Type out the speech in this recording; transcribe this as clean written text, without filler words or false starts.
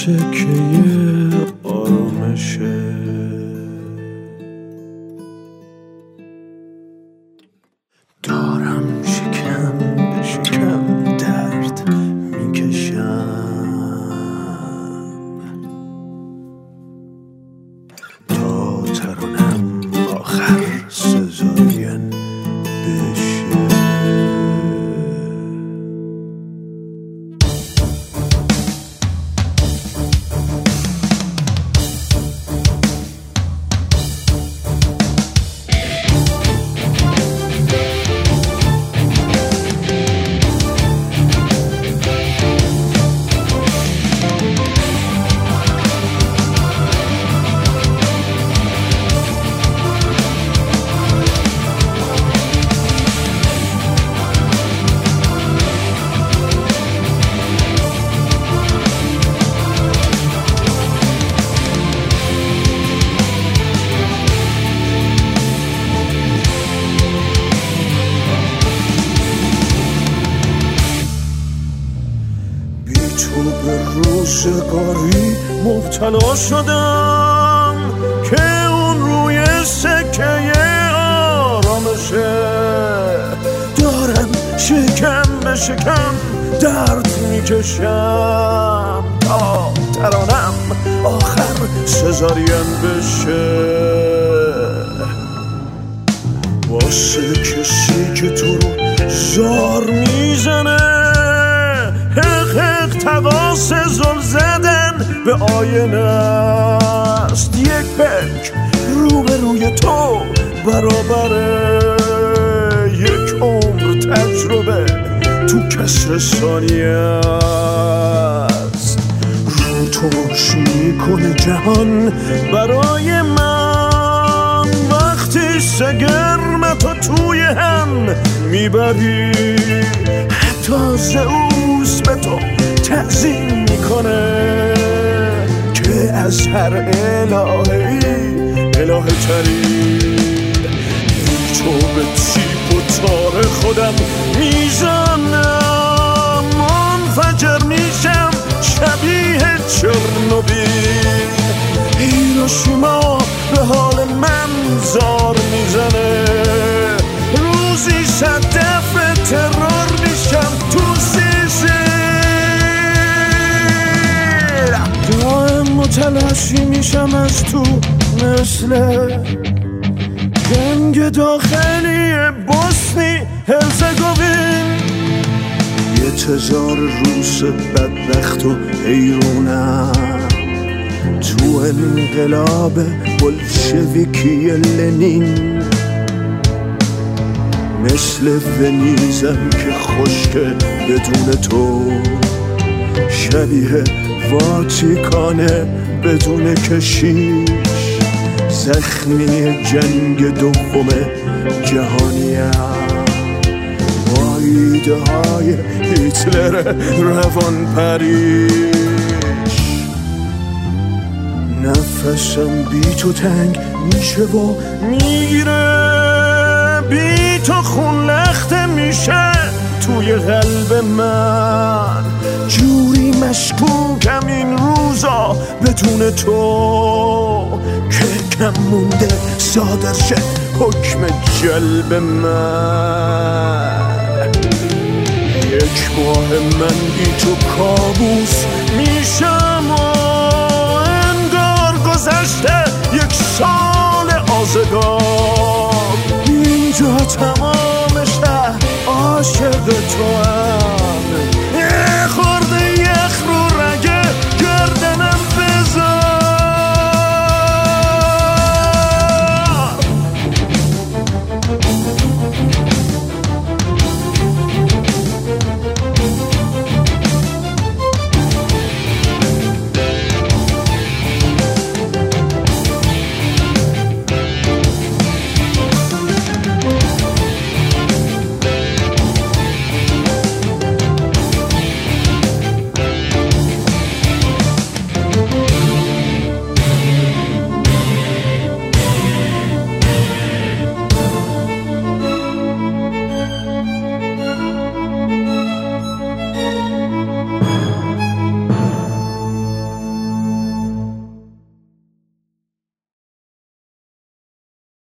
سکه آرامشه. دارم شکم به شکم درد میکشم تا ترانم آخر سزاین بشه. تو به روزگاری مبتلا شدم که اون روی سکه آرامشه. دارم شکم به شکم درد میکشم تا ترانم آخر سزارین بشه. واسه کسی که تو رو زار میزنه، حق تقاس زل زدن به آینه است. یک پک روبروی تو برابره یک عمر تجربه تو کسر ثانیه است. رو توش میکنه جهان برای من وقتی سگرمتو توی هم میبری. حتی زئوس به تو تعظیم میکنه که از هر الهه‌ای الهه تری. تو به تیپ و تار خودم میزنم، منفجر میشم شبیه چرنوبیل. هیروشیما به حال من زار میزنه، روزی 100 دفعه ترور میشم تو سیسیل. دائم متلاشی میشم از تو مثل جنگ داخلی بوسنی هرزگوین. یه تزار روس بدبخت و حیرونم تو انقلاب بلشویکی لنین. مثل ونیزم که خشکه بدون تو، شبیه واتیکانه بدون کشیش. زخمی جنگ دوم جهانیم، ایده های هیتلر روان پریش. نفسم بی تو تنگ میشه و میگیره، بی تو خون لخته میشه توی قلب من. جوری مشکوکم این روزا بدون تو که کم مونده صادر شه حکم جلب من. یک ماه من بی تو کابوس میشم و انگار گذشته 1 سال آزگار. اینجا تمام شهر عاشق تو هم.